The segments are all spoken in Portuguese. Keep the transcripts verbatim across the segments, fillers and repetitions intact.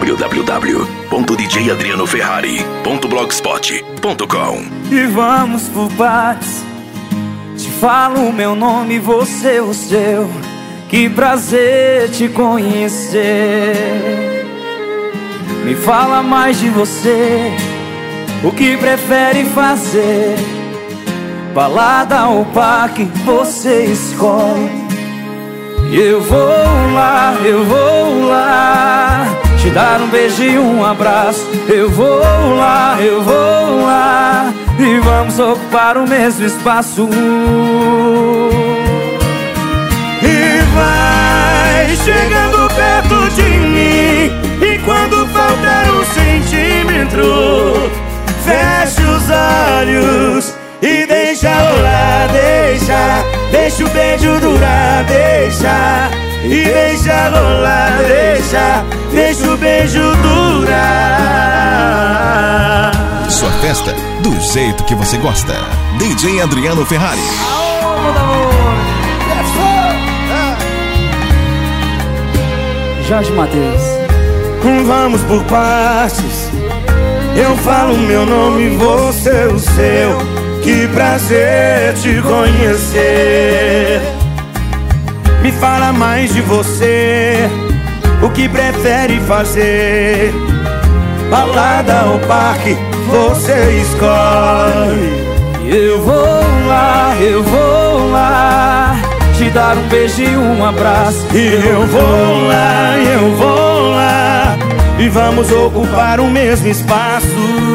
w w w ponto d j adriano ferrari ponto blogspot ponto com. E vamos por partes. Te falo o meu nome, você o seu. Que prazer te conhecer. Me fala mais de você. O que prefere fazer? Balada ou parque, você escolhe. Eu vou lá, eu vou lá te dar um beijo e um abraço. Eu vou lá, eu vou lá e vamos ocupar o mesmo espaço. E vai chegando perto de mim, e quando faltar um centímetro, feche os olhos e deixa rolar, deixa, deixa o beijo durar, deixa, e deixa rolar, deixa, deixa o beijo durar. Sua festa do jeito que você gosta. D J Adriano Ferrari. Jorge Mateus. Vamos por partes. Eu falo meu nome, você o seu. Que prazer te conhecer. Me fala mais de você. O que prefere fazer? Balada ou parque, você escolhe. Eu vou lá, eu vou lá te dar um beijo e um abraço. E eu vou lá, eu vou lá e vamos ocupar o mesmo espaço.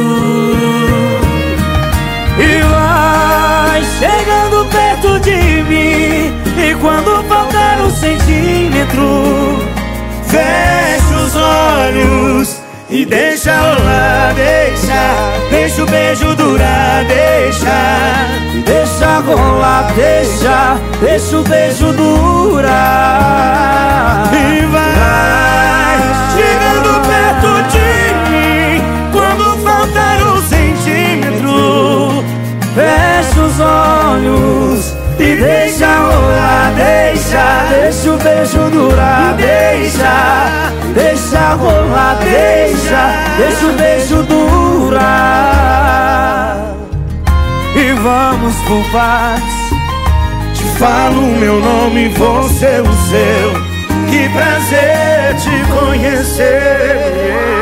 E vai chegando perto de mim, e quando faltar um centímetro, fecha os olhos e deixa rolar, deixa, deixa o beijo durar, deixa, deixa rolar, deixa, deixa o beijo durar. E vai chegando perto de mim, quando faltar um centímetro, fecha os olhos e deixa rolar, deixa, deixa o beijo durar, deixa, deixa rolar, deixa, deixa o beijo durar. E vamos por partes. Te falo o meu nome, você o seu. Que prazer te conhecer.